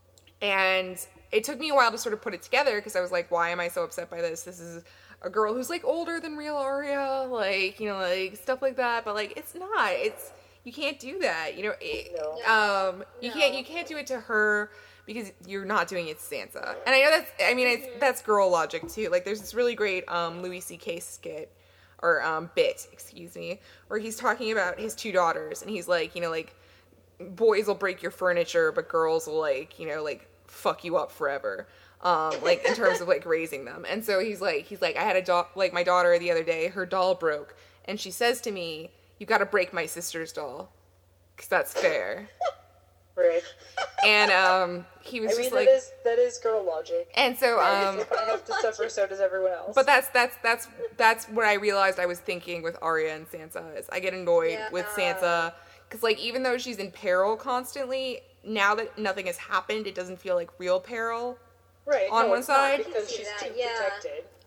and it took me a while to sort of put it together because I was like, why am I so upset by this? This is a girl who's like older than real Arya, like, you know, like stuff like that, but like it's not. It's you can't do that. You know, it, No. um you No. can't you can't do it to her because you're not doing it to Sansa. And I know that's I mean it's that's girl logic too. Like there's this really great um Louis C K skit or um bit, excuse me, where he's talking about his two daughters and he's like, you know, like boys will break your furniture, but girls will like, you know, like fuck you up forever. Um, like in terms of like raising them. And so he's like, he's like, I had a doll, like my daughter the other day, her doll broke. And she says to me, you got to break my sister's doll. Cause that's fair. Right. And, um, he was I mean, just that like, is that is girl logic. and so, um, If I have to suffer, so does everyone else. but that's, that's, that's, that's what I realized I was thinking with Arya and Sansa is I get annoyed Yeah. with Sansa. Cause like, even though she's in peril constantly, now that nothing has happened, it doesn't feel like real peril. right, on no, one it's not, side- because I can see she's that, too yeah. protected.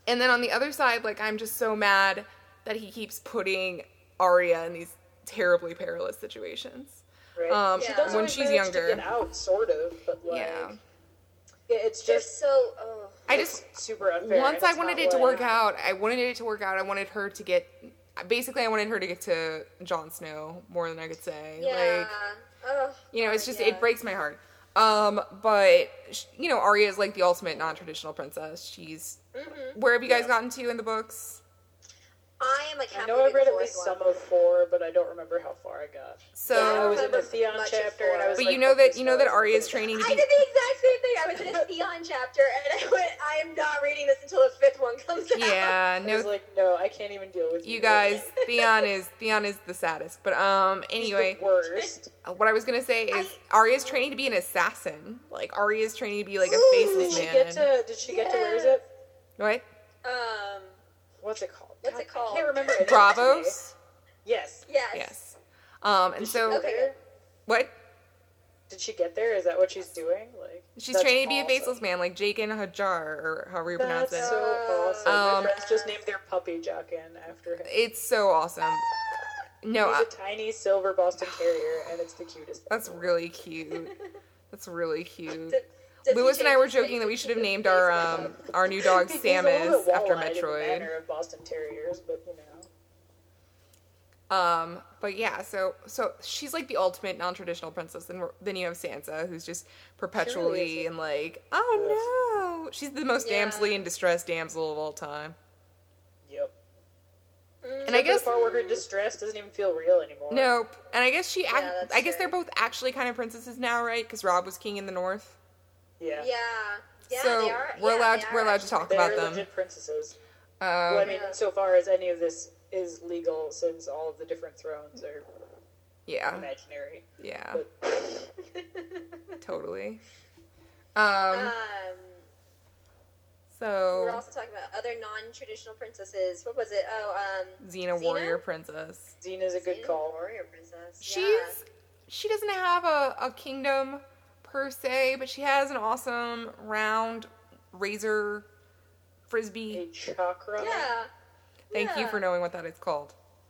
And then on the other side, like, I'm just so mad that he keeps putting Arya in these terribly perilous situations. Right. Um, She Yeah. does when always she's manage to younger. get out, sort of, but like, Yeah. yeah, it's They're just so. Oh. I it's just, super unfair. once and I it's wanted not it to like- work out, I wanted it to work out. I wanted her to get, basically, I wanted her to get to Jon Snow more than I could say. Yeah. Like, oh, you know, it's just, yeah. it breaks my heart. Um, but, sh- you know, Arya is like the ultimate non-traditional princess. She's, Mm-hmm. where have you guys Yeah. gotten to in the books? I am like I halfway know I've through read the at least fourth some one. of four, but I don't remember how far I got. So, Yeah, I was in the remember Theon much of chapter, and I was but like, you know fuck that, this you know that show. Arya's training to I be, did the exact same thing. I was in a Theon chapter, and I went, I am not reading this until the fifth one comes out. yeah, I was no, like, no, I can't even deal with you. you guys, Theon is, Theon is the saddest. But, um, He's anyway. the worst. What I was gonna say is Arya's training to be an assassin. Like Arya's training to be like a Ooh, faceless Did she man. get to? Did she get to? Where is it? What? Um, What's it called? What's God, it called? I can't remember. it. Bravos. Yes. yes. Yes. Um, and Did she so get Okay. there? what? Did she get there? Is that what she's doing? Like She's that's training to be a awesome. faceless man, like Jaqen Hajar, or however you pronounce That's it. so awesome. Um, My friends just named their puppy Jaqen after him. It's so awesome. No, He's I, a tiny silver Boston Terrier, and it's the cutest thing. that's really cute. That's really cute. Does- does he Lewis and I change were his joking face that we into should have the named face our of um a- our new dog He's a little Samus bit after wall-eyed in the Metroid. manner of Boston Terriers, but you know. Um, but yeah, so so she's like the ultimate non-traditional princess. Then we're- then you have Sansa, who's just perpetually is. and like, oh no, she's the most Yeah. damselly in distress damsel of all time. Yep. Mm, And I guess the part where her distress doesn't even feel real anymore. nope. And I guess she, act, Yeah, that's I guess true. they're both actually kind of princesses now, right? Because Rob was king in the north. Yeah. Yeah. Yeah, so they are. we're yeah, allowed they we're are allowed to actually. talk They're about them. legit princesses. Um, Well, I mean, Yeah. insofar as any of this is legal, since all of the different thrones are yeah, imaginary. yeah, But totally. Um, Um, we were so also talking about other non-traditional princesses. What was it? Oh, um, Xena, Xena? warrior princess. Xena's a good Xena, call. warrior princess. She's yeah. she doesn't have a, a kingdom per se, but she has an awesome round razor frisbee. A chakra. Yeah. Thank you yeah. for knowing what that is called.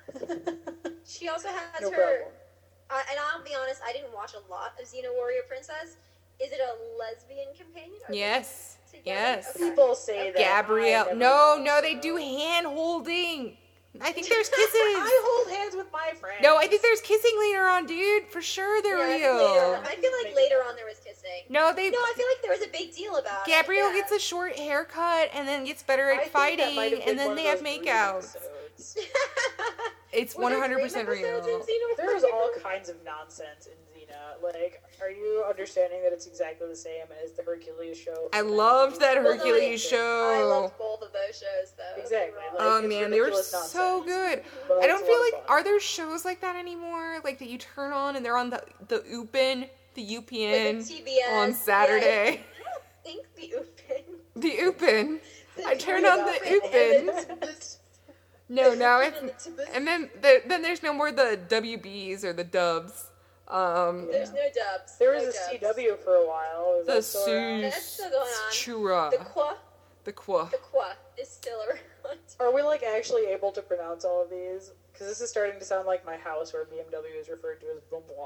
She also has No her. problem. Uh, and I'll be honest, I didn't watch a lot of Xena Warrior Princess. Is it a lesbian companion? Are they Yes. together? Yes. Okay. People say that. I Gabrielle. never No, know, no, they so- do hand holding. I think there's kisses. I hold hands with my friends. No, I think there's kissing later on, dude. For sure they're Yeah, I think later real. on- I feel like later on there was kissing. No, they. No, I feel like there was a big deal about Gabrielle it. yeah. gets a short haircut and then gets better I at think that might fighting, have been and then one they of have those dream makeouts. episodes. It's Were one there hundred percent dream episodes in real. Xena There's Warrior? all kinds of nonsense in Xena. Like, are you understanding that it's exactly the same as the Hercules show? I loved that Well, no, Hercules I show. loved both of those shows, though. Exactly, They were like- all- Oh it's man, they were ridiculous so nonsense. good. But I don't it's a feel lot of like fun. are there shows like that anymore? Like that you turn on and they're on the the Upin, the U P N Like the T B S. on Yeah, Saturday. I don't think the Upin. The Upin. I The turn on the Upin. Upin. No, now it's It's- and then the, then there's no more the W Bs or the dubs. Um, There's no dubs. There was no a dubs. C W for a while. Is the that still around? That's still going on. Chura. The Qua, The Qua. the Qua is still around. Are we like actually able to pronounce all of these? Because this is starting to sound like my house, where B M W is referred to as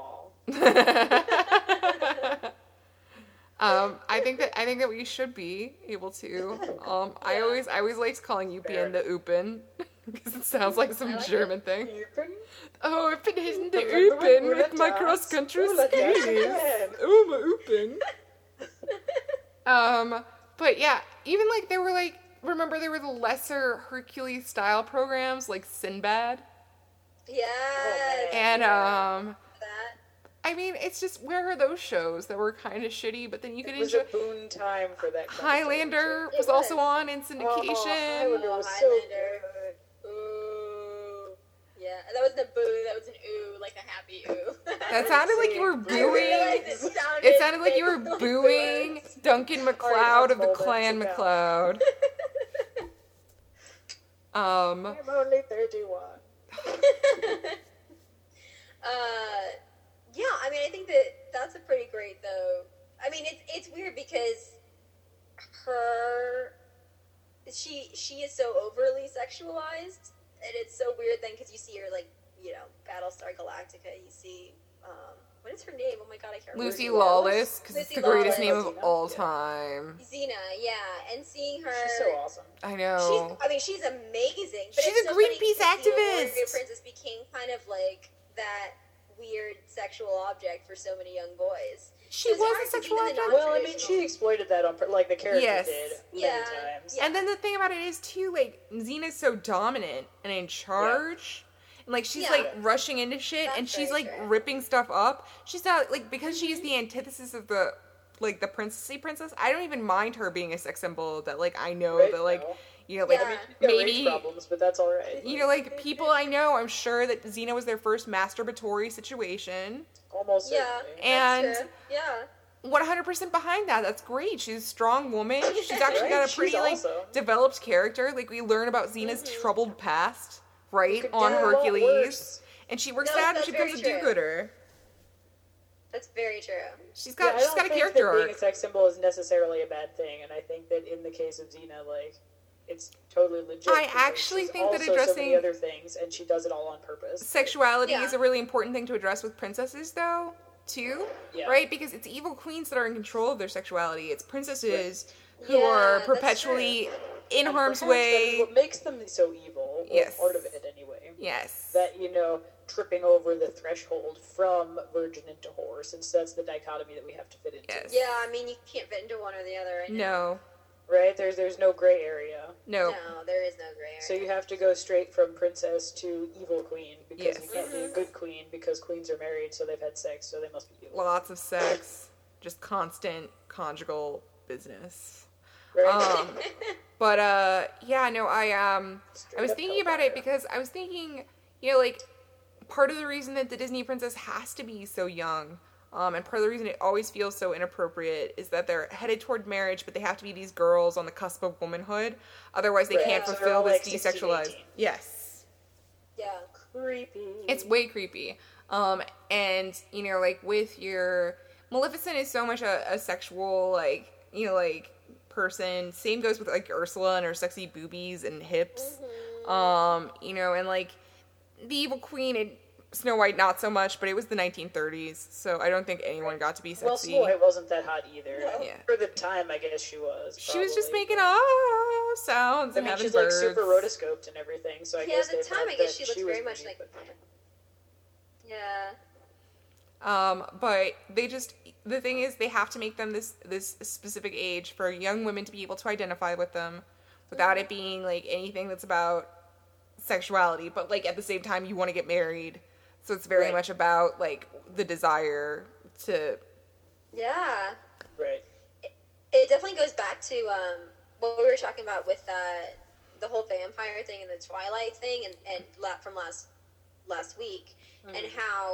Benoit. um, I think that I think that we should be able to. Um, I Yeah. always I always liked calling U P N the Upin because it sounds like some I like German it. thing. Upin? Oh, I've been hitting the Remember when Upin we with were my dogs? cross country Ooh, let's skis. do it again. Oh, my Upin. Um, but yeah, even like there were like remember there were the lesser Hercules style programs like Sinbad, Yeah. and um, that. I mean it's just where are those shows that were kind of shitty, but then you could It was enjoy. a boon time for that. Kind of Highlander It was, was. also on in Oh, syndication. Highlander was so Highlander. good. Ooh. Yeah, that wasn't a boo, that was an ooh, like a happy ooh. That sounded like you were I realized booing. it sounded, It sounded like you were vaguely booing worse. Duncan MacLeod of the moments Clan ago. MacLeod. Um, I'm only thirty-one. uh, yeah, I mean, I think that that's a pretty great, though. I mean, it's it's weird because her she she is so overly sexualized, and it's so weird then because you see her like you know Battlestar Galactica. You see um, what is her name? Oh my god, I can't remember. Lucy Lawless, because it's the greatest name of Xena. all Yeah. time. Xena, yeah, and seeing her. She's so awesome. I know. She's, I mean, she's amazing. But She's it's a so Greenpeace funny because Xena Warrior activist. Princess became kind of like that weird sexual object for so many young boys. She So it's was hard a 'cause sexual even the object. Well, I mean, non-traditional- she exploited that on, pur- like the character Yes. did many Yeah. times. Yeah. And then the thing about it is too, like Xena's so dominant and in charge, and like she's Yeah. like rushing into shit, That's and she's very like true. ripping stuff up. She's not like because she is the antithesis of the like the princessy princess. I don't even mind her being a sex symbol. That like I know Right, that like no. you know like Yeah. She's got maybe race problems, but that's all right. you know like people I know. I'm sure that Xena was their first masturbatory situation. Almost Yeah, certainly. And- that's true. Yeah. one hundred percent behind that. That's great. She's a strong woman. She's actually Right? got a She's pretty like awesome. developed character. Like we learn about Xena's Mhm. troubled past, right, could on do a lot Hercules, worse. and she works No, out and that's she very becomes a true. do-gooder. That's very true. She's Yeah, got I she's don't got a think character that being arc. a sex symbol is necessarily a bad thing, and I think that in the case of Xena, like, it's totally legit. I because actually she's think that also so addressing- many other things, and she does it all on purpose. Sexuality Yeah. is a really important thing to address with princesses, though, too, Yeah. right? Because it's evil queens that are in control of their sexuality. It's princesses who Yeah, are that's perpetually in And harm's perhaps that is way. what makes them so evil, or Yes. part of it anyway. Yes. That, you know, tripping over the threshold from virgin into whore, since that's the dichotomy that we have to fit into. Yes. Yeah, I mean, you can't fit into one or the other right now. No. Right? There's there's no gray area. No. No, there is no gray area. So you have to go straight from princess to evil queen, because Yes. you can't be a good queen, because queens are married, so they've had sex, so they must be evil. Lots of sex. Just constant conjugal business. Right? Um, but uh, yeah, no, I um, I Straight was up thinking about it hellfire. because I was thinking, you know, like part of the reason that the Disney princess has to be so young, um, and part of the reason it always feels so inappropriate is that they're headed toward marriage, but they have to be these girls on the cusp of womanhood. Otherwise, they Right. can't So they're fulfill all, this like, sixteen, desexualized. eighteen. Yes. yeah. Creepy. It's way creepy. Um, and you know, like with your Maleficent is so much a, a sexual, like you know, like person. Same goes with like Ursula and her sexy boobies and hips. Um, you know, and like the Evil Queen and Snow White, not so much, but it was the nineteen thirties, so I don't think anyone got to be Well, sexy. Snow White wasn't that hot either. No. Yeah. For the time, I guess she was. She was just probably. making ah sounds I and mean, having she's birds. like super rotoscoped and everything, so I Yeah, guess at the they time, meant I guess that she looked was very much pretty, like- but- Yeah. Um, but they just the thing is they have to make them this this specific age for young women to be able to identify with them without it being like anything that's about sexuality, but like at the same time you want to get married. So it's very Right. much about like the desire to Yeah. Right. It definitely goes back to um, what we were talking about with uh, the whole vampire thing and the Twilight thing, and, and la- from last last week, and how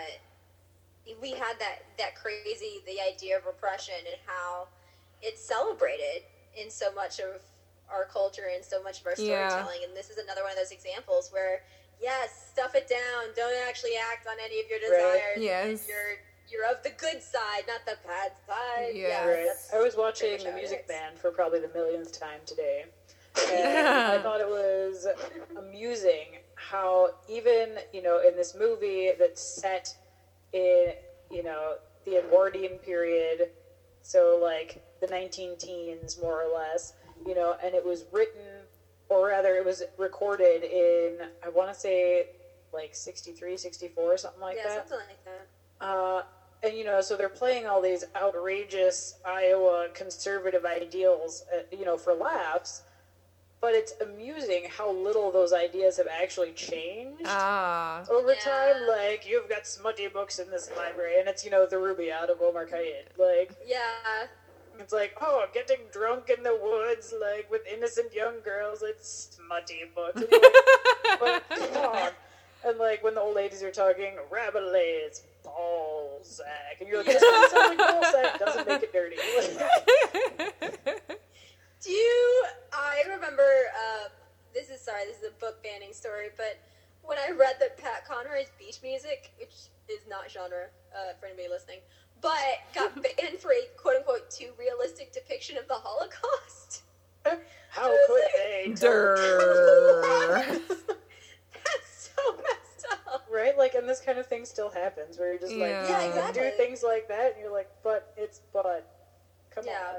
uh, we had that that crazy the idea of repression and how it's celebrated in so much of our culture and so much of our Yeah. storytelling. And this is another one of those examples where yes, stuff it down. Don't actually act on any of your Right. desires. Yes. You're you're of the good side, not the bad side. Yeah. Yeah, Right. that's I was pretty watching much The how it Music is. Man for probably the millionth time today. And I thought it was amusing how even, you know, in this movie that's set in, you know, the Edwardian period, so like the nineteen teens more or less, you know, and it was written, or rather it was recorded in, I want to say like sixty-three, sixty-four, something like yeah, that. something like that. Uh, and you know, so they're playing all these outrageous Iowa conservative ideals, uh, you know, for laughs. But it's amusing how little those ideas have actually changed ah over Yeah. time. Like, you've got smutty books in this library, and it's, you know, the Rubaiyat of Omar Khayyam. Like, Yeah, it's like, oh, getting drunk in the woods, like with innocent young girls. It's smutty books. And you're like, but come on. And like when the old ladies are talking, Rabelais, Balzac, and you're like, this doesn't sound like Balzac. Doesn't make it dirty. do you? I remember. Uh, this is sorry. This is a book banning story, but when I read that Pat Conroy's Beach Music, which is not genre uh, for anybody listening, but got banned for a quote unquote too realistic depiction of the Holocaust. How could they? Durr. That's so messed up. Right? Like, and this kind of thing still happens where you're just like, Yeah. Yeah, you can exactly. do things like that, and you're like, but it's but. Come Yeah. on.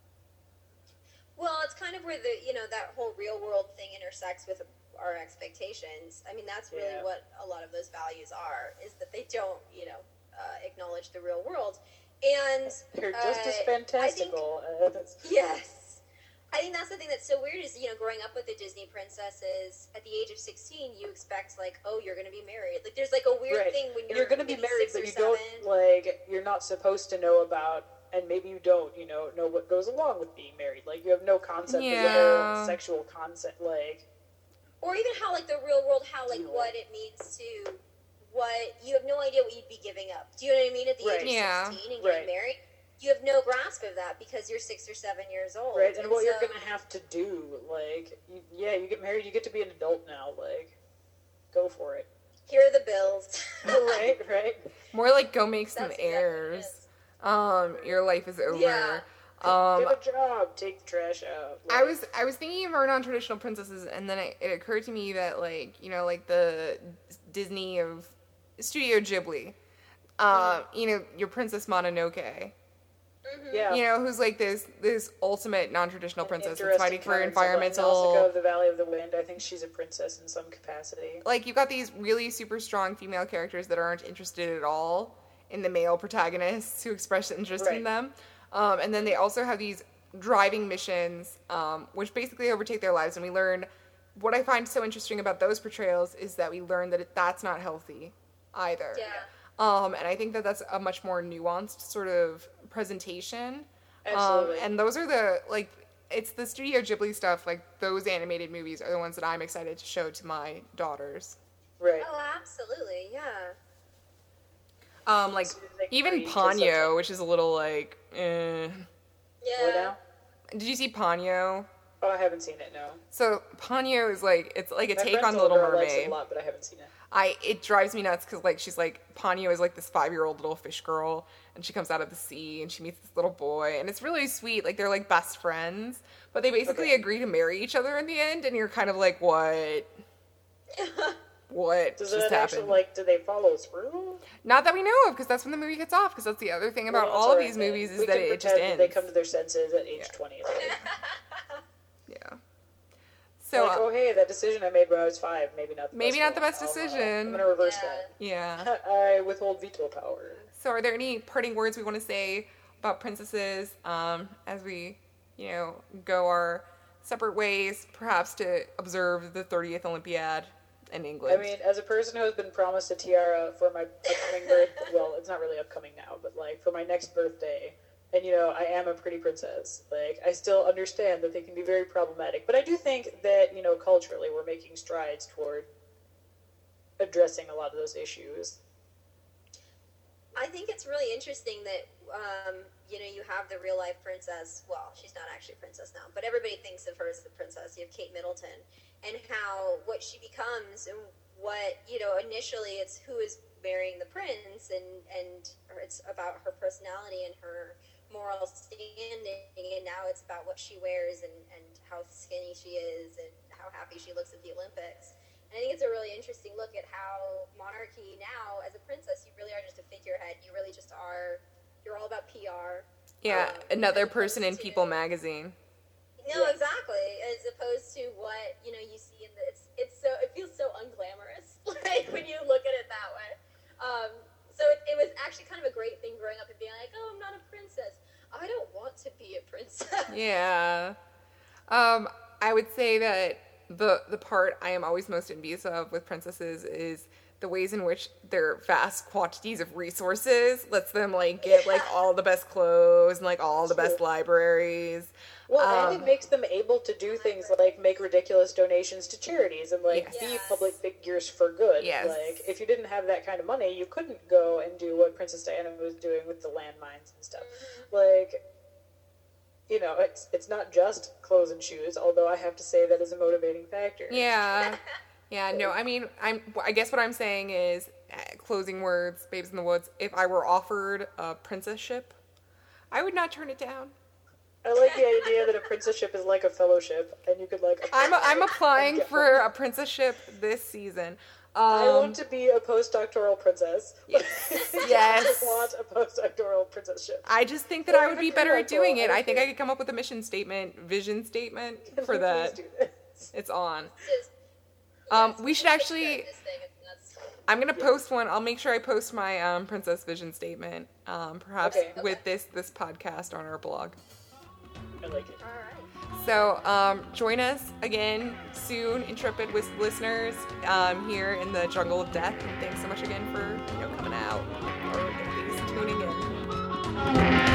Well, it's kind of where the, you know, that whole real world thing intersects with our expectations. I mean, that's really Yeah. what a lot of those values are, is that they don't, you know, uh, acknowledge the real world. And They're just uh, as I think- fantastical as. Yes. I think that's the thing that's so weird is, you know, growing up with the Disney princesses, at the age of sixteen, you expect, like, oh, you're going to be married. Like, there's, like, a weird Right. thing when you're, You're going to be maybe married, six but or you seven. don't, like, you're not supposed to know about, and maybe you don't, you know, know what goes along with being married. Like, you have no concept of the Yeah. whole sexual concept, like. Or even how, like, the real world, how, like, Yeah. what it means to, what, you have no idea what you'd be giving up. Do you know what I mean? At the Right. age of Yeah. sixteen and getting Right. married, you have no grasp of that because you're six or seven years old. Right, and what you're so- going to have to do, like, you, yeah, you get married, you get to be an adult now, like, go for it. Here are the bills. right, right. More like go make some That's exactly what it heirs. is. Um, your life is over. Yeah. Um, Get a job, take the trash out. I like- was I was thinking of our non-traditional princesses, and then it, it occurred to me that, like, you know, like the Disney of Studio Ghibli, uh, you know, your Princess Mononoke, Yeah. you know, who's like this this ultimate non-traditional princess that's Interesting fighting for times. Like environmental. Nausicaa of the Valley of the Wind, I think she's a princess in some capacity. Like, you've got these really super strong female characters that aren't interested at all in the male protagonists who express interest in Right. them. Um, and then they also have these driving missions, um, which basically overtake their lives. And we learn, what I find so interesting about those portrayals is that we learn that it, that's not healthy either. Yeah. Um, and I think that that's a much more nuanced sort of presentation. Absolutely. Um, and those are the, like, it's the Studio Ghibli stuff, like, those animated movies are the ones that I'm excited to show to my daughters. Right. Oh, absolutely, yeah. Um, like, So they even create just such Ponyo, a- which is a little, like, eh. Yeah. What now? Did you see Ponyo? Oh, I haven't seen it, no. So, Ponyo is, like, it's like a My take friend's on The Little older, likes it Mermaid. a lot, but I haven't seen it. I it drives me nuts because, like, she's like, Ponyo is like this five-year-old little fish girl, and she comes out of the sea and she meets this little boy, and it's really sweet. Like, they're like best friends, but they basically Okay. agree to marry each other in the end, and you're kind of like, what? What Does just it actually, happened? like, do they follow through? Not that we know of, because that's when the movie gets off. Because that's the other thing about Well, all that's of alright these then. movies is We that can it just pretend that ends. They come to their senses at age Yeah. twenty. Like, Yeah. So like, uh, oh, hey, that decision I made when I was five, maybe not the Maybe best not the one. best I'll, uh, decision. I'm going to reverse Yeah. yeah. that. I withhold veto power. So are there any parting words we want to say about princesses um, as we, you know, go our separate ways, perhaps to observe the thirtieth Olympiad in England? I mean, as a person who has been promised a tiara for my upcoming birth, well, it's not really upcoming now, but like for my next birthday, and you know, I am a pretty princess. Like, I still understand that they can be very problematic, but I do think that, you know, culturally we're making strides toward addressing a lot of those issues. I think it's really interesting that, um, you know, you have the real life princess. Well, she's not actually a princess now, but everybody thinks of her as the princess. You have Kate Middleton, and how what she becomes, and what, you know, initially it's who is marrying the prince, and and or it's about her personality and her moral standing, and now it's about what she wears and and how skinny she is and how happy she looks at the Olympics. And I think it's a really interesting look at how monarchy now, as a princess, you really are just a figurehead. You really just are, you're all about P R. yeah, um, another as person in opposed to- People magazine. No, Yeah. exactly. As opposed to what, you know, you see in the, it's, it's so, it feels so unglamorous, like, when you look at it that way. Um, so it, it was actually kind of a great thing growing up and being like, oh, I'm not a princess. I don't want to be a princess. Yeah. Um, I would say that the the part I am always most envious of with princesses is the ways in which their vast quantities of resources lets them, like, get like all the best clothes and like all the best libraries. Well, Um, and it makes them able to do things like make ridiculous donations to charities and like Yes. be Yes. public figures for good. Yes. Like, if you didn't have that kind of money, you couldn't go and do what Princess Diana was doing with the landmines and stuff. Like, you know, it's it's not just clothes and shoes, although I have to say that is a motivating factor. Yeah. Yeah, no, I mean, I'm. I guess what I'm saying is, uh, closing words, Babes in the Woods. If I were offered a princess ship, I would not turn it down. I like the idea that a princess-ship is like a fellowship, and you could like. I'm I'm applying get for one. a princess-ship this season. Um, I want to be a postdoctoral princess. Yes. I Yes. want a postdoctoral princess-ship. I just think that I would Or be even better at pre-mental, doing it. I I think I think. could come up with a mission statement, vision statement Can for we that. please do this? It's on. Just- Um, yes, we should take actually. care of this thing, and that's- I'm gonna post one. I'll make sure I post my um, princess vision statement, um, perhaps Okay. with this this podcast on our blog. I like it. All right. So um, join us again soon, intrepid with listeners, um, here in the Jungle of Death. And thanks so much again for you know coming out or at least tuning in.